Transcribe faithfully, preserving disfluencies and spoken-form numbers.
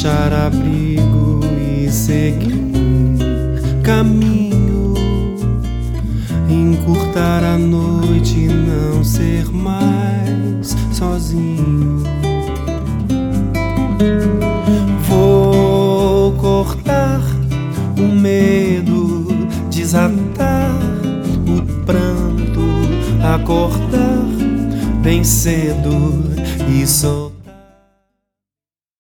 achar abrigo e seguir caminho, encurtar a noite e não ser mais sozinho. Vou cortar o medo, desatar o pranto, acordar bem cedo e soltar